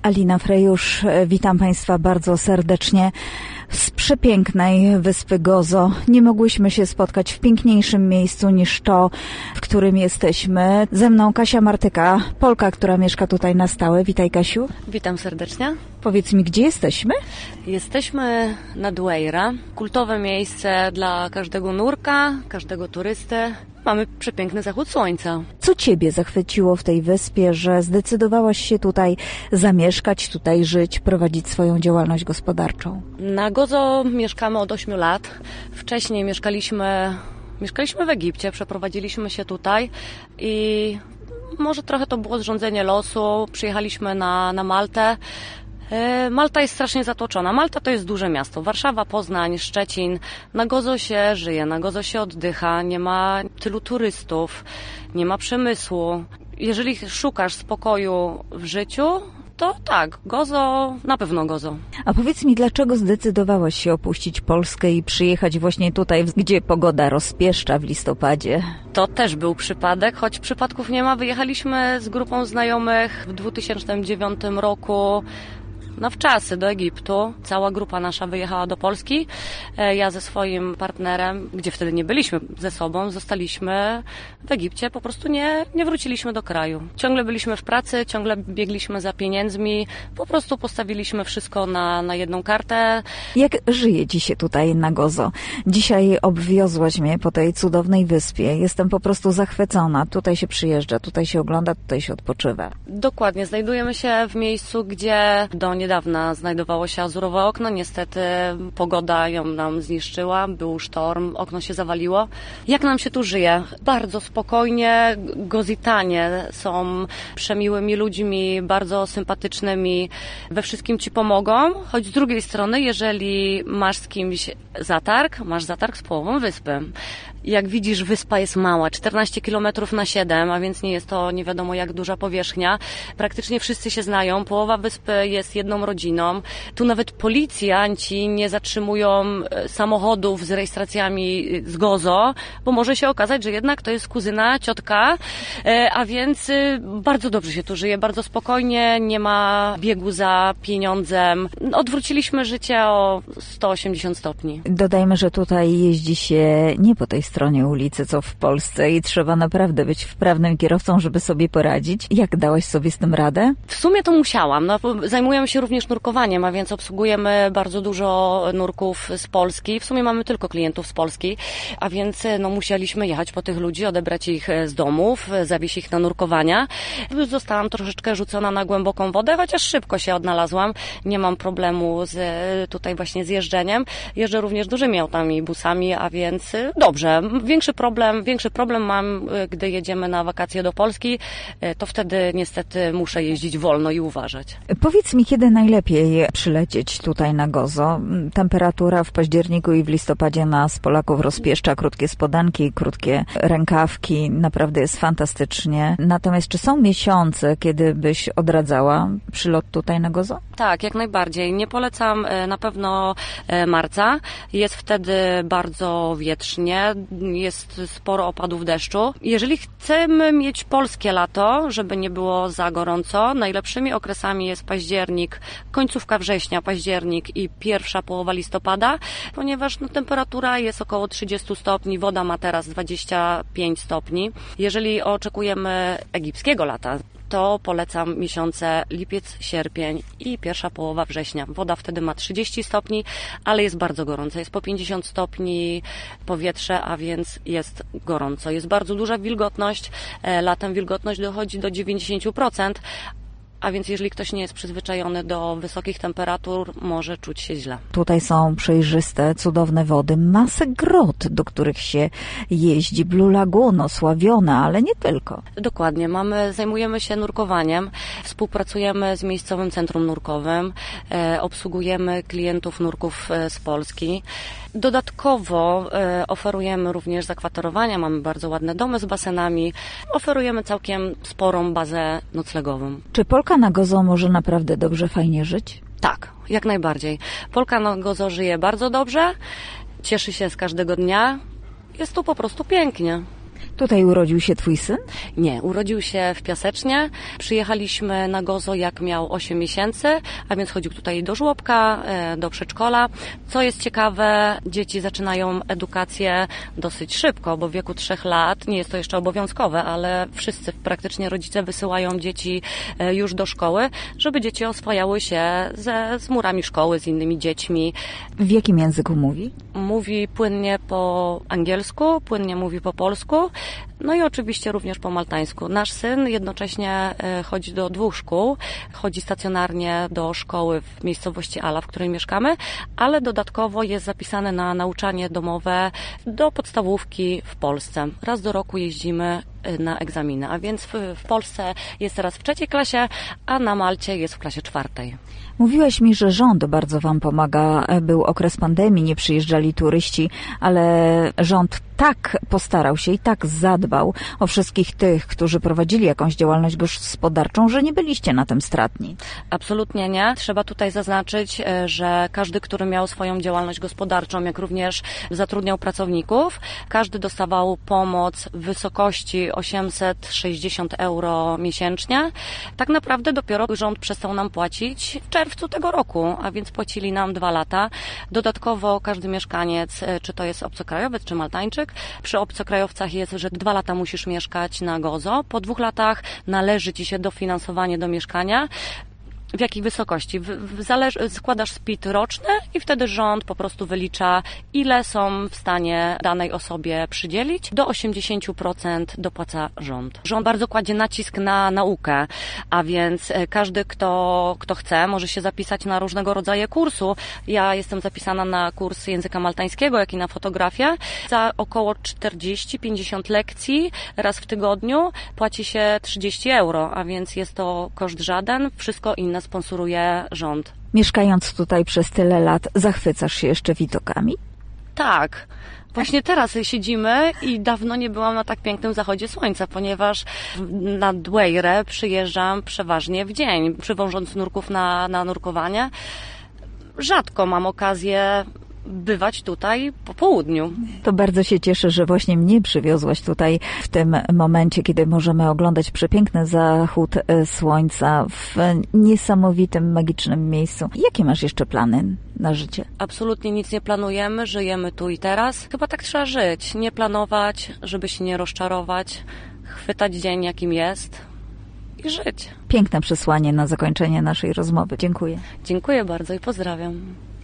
Alina Frejusz, witam Państwa bardzo serdecznie z przepięknej wyspy Gozo. Nie mogłyśmy się spotkać w piękniejszym miejscu niż to, w którym jesteśmy. Ze mną Kasia Martyka, Polka, która mieszka tutaj na stałe. Witaj, Kasiu. Witam serdecznie. Powiedz mi, gdzie jesteśmy? Jesteśmy na Dueira. Kultowe miejsce dla każdego nurka, każdego turysty. Mamy przepiękny zachód słońca. Co Ciebie zachwyciło w tej wyspie, że zdecydowałaś się tutaj zamieszkać, tutaj żyć, prowadzić swoją działalność gospodarczą? Na Gozo mieszkamy od 8 lat. Wcześniej mieszkaliśmy w Egipcie, przeprowadziliśmy się tutaj i może trochę to było zrządzenie losu. Przyjechaliśmy na Maltę. Malta jest strasznie zatłoczona. Malta to jest duże miasto. Warszawa, Poznań, Szczecin. Na Gozo się żyje, na Gozo się oddycha. Nie ma tylu turystów, nie ma przemysłu. Jeżeli szukasz spokoju w życiu, to tak, Gozo, na pewno Gozo. A powiedz mi, dlaczego zdecydowałaś się opuścić Polskę i przyjechać właśnie tutaj, gdzie pogoda rozpieszcza w listopadzie? To też był przypadek, choć przypadków nie ma. Wyjechaliśmy z grupą znajomych w 2009 roku na wczasy do Egiptu. Cała grupa nasza wyjechała do Polski. Ja ze swoim partnerem, gdzie wtedy nie byliśmy ze sobą, zostaliśmy w Egipcie. Po prostu nie wróciliśmy do kraju. Ciągle byliśmy w pracy, ciągle biegliśmy za pieniędzmi. Po prostu postawiliśmy wszystko na jedną kartę. Jak żyje Ci się tutaj na Gozo? Dzisiaj obwiozłaś mnie po tej cudownej wyspie. Jestem po prostu zachwycona. Tutaj się przyjeżdża, tutaj się ogląda, tutaj się odpoczywa. Dokładnie. Znajdujemy się w miejscu, gdzie do niedawna znajdowało się azurowe okno. Niestety pogoda ją nam zniszczyła. Był sztorm, okno się zawaliło. Jak nam się tu żyje? Bardzo spokojnie. Gozitanie są przemiłymi ludźmi, bardzo sympatycznymi. We wszystkim Ci pomogą. Choć z drugiej strony, jeżeli masz z kimś zatarg, masz zatarg z połową wyspy. Jak widzisz, wyspa jest mała, 14 km na 7, a więc nie jest to nie wiadomo jak duża powierzchnia. Praktycznie wszyscy się znają, połowa wyspy jest jedną rodziną. Tu nawet policjanci nie zatrzymują samochodów z rejestracjami z Gozo, bo może się okazać, że jednak to jest kuzyna, ciotka, a więc bardzo dobrze się tu żyje, bardzo spokojnie, nie ma biegu za pieniądzem. Odwróciliśmy życie o 180 stopni. Dodajmy, że tutaj jeździ się nie po tej stronie ulicy, co w Polsce i trzeba naprawdę być wprawnym kierowcą, żeby sobie poradzić. Jak dałaś sobie z tym radę? W sumie to musiałam. Zajmujemy się również nurkowaniem, a więc obsługujemy bardzo dużo nurków z Polski. W sumie mamy tylko klientów z Polski, a więc musieliśmy jechać po tych ludzi, odebrać ich z domów, zawieźć ich na nurkowania. Zostałam troszeczkę rzucona na głęboką wodę, chociaż szybko się odnalazłam. Nie mam problemu tutaj właśnie z jeżdżeniem. Jeżdżę również dużymi autami, busami, a więc dobrze. Większy problem mam, gdy jedziemy na wakacje do Polski, to wtedy niestety muszę jeździć wolno i uważać. Powiedz mi, kiedy najlepiej przylecieć tutaj na Gozo? Temperatura w październiku i w listopadzie nas, Polaków, rozpieszcza. Krótkie spodenki, krótkie rękawki. Naprawdę jest fantastycznie. Natomiast czy są miesiące, kiedy byś odradzała przylot tutaj na Gozo? Tak, jak najbardziej. Nie polecam na pewno marca. Jest wtedy bardzo wietrznie. Jest sporo opadów deszczu. Jeżeli chcemy mieć polskie lato, żeby nie było za gorąco, najlepszymi okresami jest październik, końcówka września, październik i pierwsza połowa listopada, ponieważ temperatura jest około 30 stopni, woda ma teraz 25 stopni. Jeżeli oczekujemy egipskiego lata, to polecam miesiące lipiec, sierpień i pierwsza połowa września. Woda wtedy ma 30 stopni, ale jest bardzo gorąco. Jest po 50 stopni powietrze, a więc jest gorąco. Jest bardzo duża wilgotność. Latem wilgotność dochodzi do 90%. A więc jeżeli ktoś nie jest przyzwyczajony do wysokich temperatur, może czuć się źle. Tutaj są przejrzyste, cudowne wody, masę grot, do których się jeździ. Blue Lagoon, osławiona, ale nie tylko. Dokładnie. Zajmujemy się nurkowaniem, współpracujemy z miejscowym centrum nurkowym, obsługujemy klientów nurków z Polski. Dodatkowo oferujemy również zakwaterowania, mamy bardzo ładne domy z basenami, oferujemy całkiem sporą bazę noclegową. Czy Polka na Gozo może naprawdę dobrze, fajnie żyć? Tak, jak najbardziej. Polka na Gozo żyje bardzo dobrze, cieszy się z każdego dnia, jest tu po prostu pięknie. Tutaj urodził się twój syn? Nie, urodził się w Piasecznie. Przyjechaliśmy na Gozo, jak miał 8 miesięcy, a więc chodził tutaj do żłobka, do przedszkola. Co jest ciekawe, dzieci zaczynają edukację dosyć szybko, bo w wieku 3 lat, nie jest to jeszcze obowiązkowe, ale wszyscy praktycznie rodzice wysyłają dzieci już do szkoły, żeby dzieci oswajały się z murami szkoły, z innymi dziećmi. W jakim języku mówi? Mówi płynnie po angielsku, płynnie mówi po polsku, no i oczywiście również po maltańsku. Nasz syn jednocześnie chodzi do 2 szkół, chodzi stacjonarnie do szkoły w miejscowości Ala, w której mieszkamy, ale dodatkowo jest zapisany na nauczanie domowe do podstawówki w Polsce. Raz do roku jeździmy na egzaminy, a więc w Polsce jest teraz w 3. klasie, a na Malcie jest w klasie 4. Mówiłaś mi, że rząd bardzo wam pomaga. Był okres pandemii, nie przyjeżdżali turyści, ale rząd tak postarał się i tak zadbał o wszystkich tych, którzy prowadzili jakąś działalność gospodarczą, że nie byliście na tym stratni. Absolutnie nie. Trzeba tutaj zaznaczyć, że każdy, który miał swoją działalność gospodarczą, jak również zatrudniał pracowników, każdy dostawał pomoc w wysokości 860 euro miesięcznie. Tak naprawdę dopiero rząd przestał nam płacić w czerwcu tego roku, a więc płacili nam 2 lata. Dodatkowo każdy mieszkaniec, czy to jest obcokrajowiec, czy Maltańczyk, przy obcokrajowcach jest, że 2 lata musisz mieszkać na Gozo. Po 2 latach należy ci się dofinansowanie do mieszkania. W jakiej wysokości? Składasz split roczny i wtedy rząd po prostu wylicza, ile są w stanie danej osobie przydzielić. Do 80% dopłaca rząd. Rząd bardzo kładzie nacisk na naukę, a więc każdy, kto chce, może się zapisać na różnego rodzaju kursu. Ja jestem zapisana na kurs języka maltańskiego, jak i na fotografię. Za około 40-50 lekcji raz w tygodniu płaci się 30 euro, a więc jest to koszt żaden. Wszystko inne sponsoruje rząd. Mieszkając tutaj przez tyle lat, zachwycasz się jeszcze widokami? Tak. Właśnie teraz siedzimy i dawno nie byłam na tak pięknym zachodzie słońca, ponieważ na Dwejre przyjeżdżam przeważnie w dzień, przywożąc nurków na nurkowanie. Rzadko mam okazję bywać tutaj po południu. To bardzo się cieszę, że właśnie mnie przywiozłaś tutaj w tym momencie, kiedy możemy oglądać przepiękny zachód słońca w niesamowitym, magicznym miejscu. Jakie masz jeszcze plany na życie? Absolutnie nic nie planujemy, żyjemy tu i teraz. Chyba tak trzeba żyć, nie planować, żeby się nie rozczarować, chwytać dzień jakim jest i żyć. Piękne przesłanie na zakończenie naszej rozmowy. Dziękuję. Dziękuję bardzo i pozdrawiam.